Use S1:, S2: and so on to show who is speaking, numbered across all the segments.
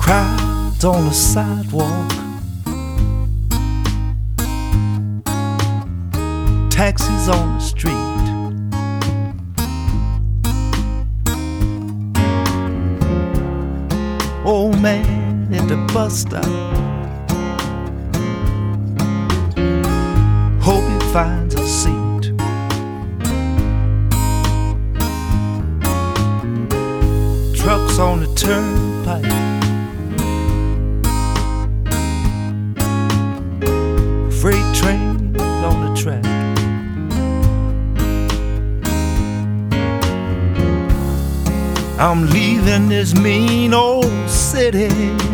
S1: Crowds on the sidewalk, taxis on the street, old man at the bus stop, hope he finds a seat. Trucks on the turnpike, freight trains on the track, I'm leaving this mean old city.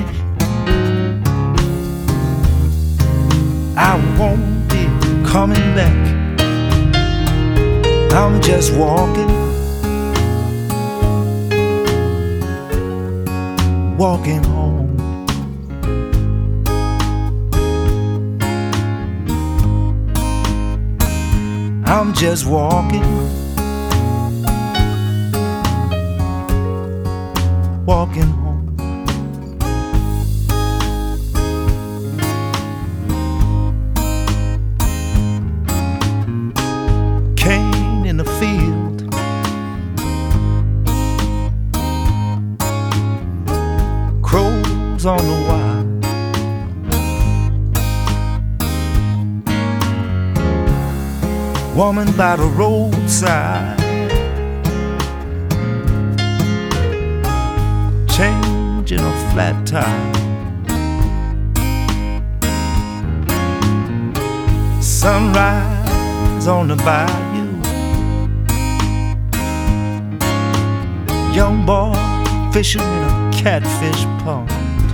S1: I won't be coming back. I'm just walking home. I'm just walking home. Cane in the field, crows on the wire, woman by the roadside, changing a flat tire, sunrise on the bayou, young boy fishing in a catfish pond,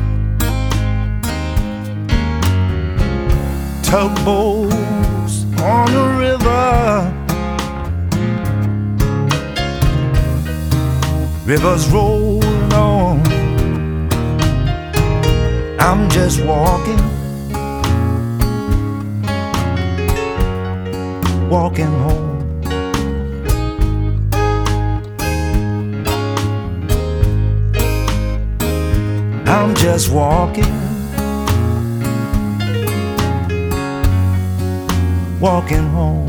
S1: tugboats on the river, rivers rolling on. I'm just walking home. I'm just walking home.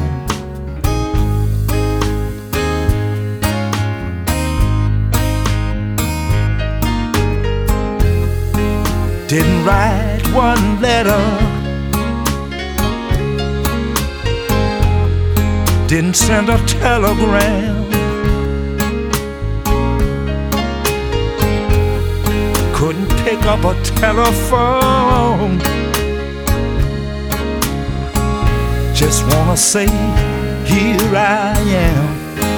S1: Didn't write one letter, didn't send a telegram, couldn't pick up a telephone. Just wanna say, here I am.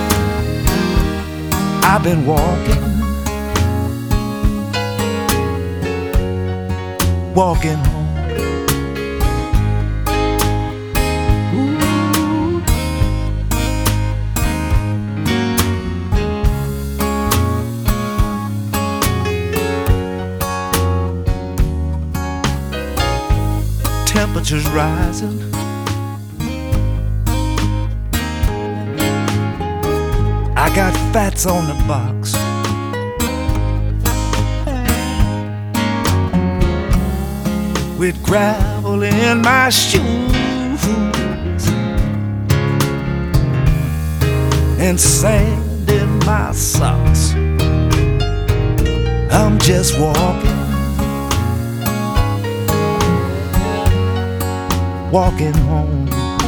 S1: I've been walking home. Ooh. Temperatures rising, I got fats on the box, with gravel in my shoes and sand in my socks. I'm just walking home.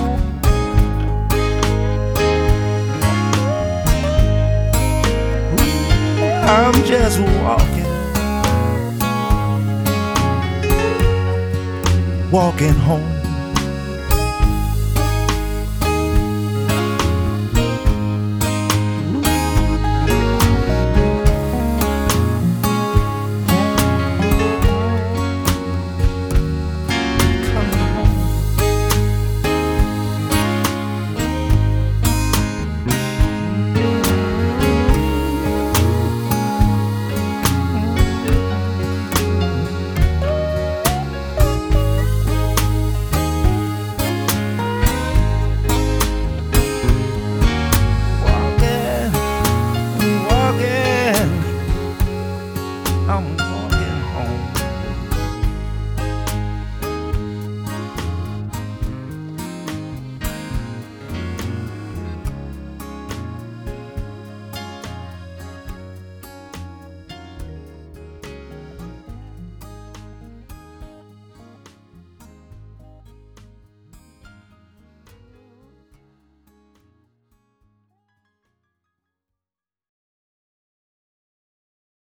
S1: I'm just walking home.